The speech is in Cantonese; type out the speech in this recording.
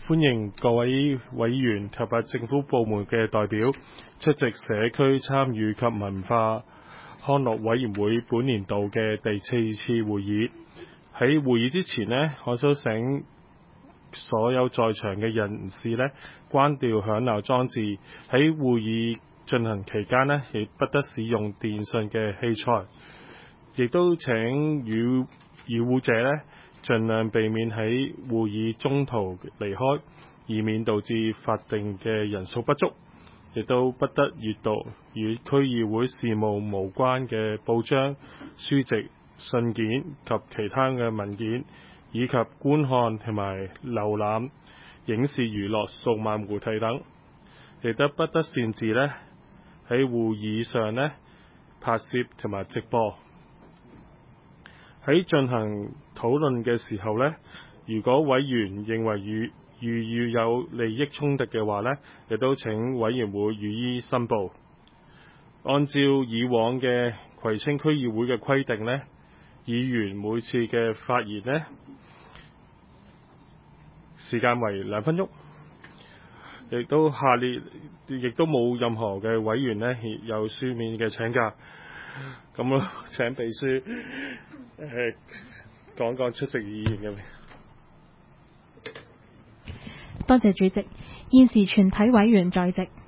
歡迎各位委員及政府部門嘅代表出席社區參與及文化康樂委員會本年度嘅第4次會議。喺會議之前呢，我想請所有在場嘅人士呢，關掉響鬧裝置。喺會議進行期間呢，亦不得使用電訊嘅器材，亦都請與會者呢，盡量避免喺會議中途離開，以免導致法定嘅人數不足。亦都不得閱讀與區議會事務無關嘅報章、書籍、信件及其他嘅文件，以及觀看同埋瀏覽影視娛樂數碼媒體等。亦都不得擅自呢喺會議上呢拍攝同埋直播。喺進行討論嘅時候呢，如果委員認為遇有利益衝突嘅話呢，亦都請委員會予以申報。按照以往嘅葵青區議會嘅規定呢，議員每次嘅發言呢時間為2分鐘。亦都冇任何嘅委員呢有書面嘅請假。咁請秘書講出席議員嘅。 多謝主席。現時全體委員在席。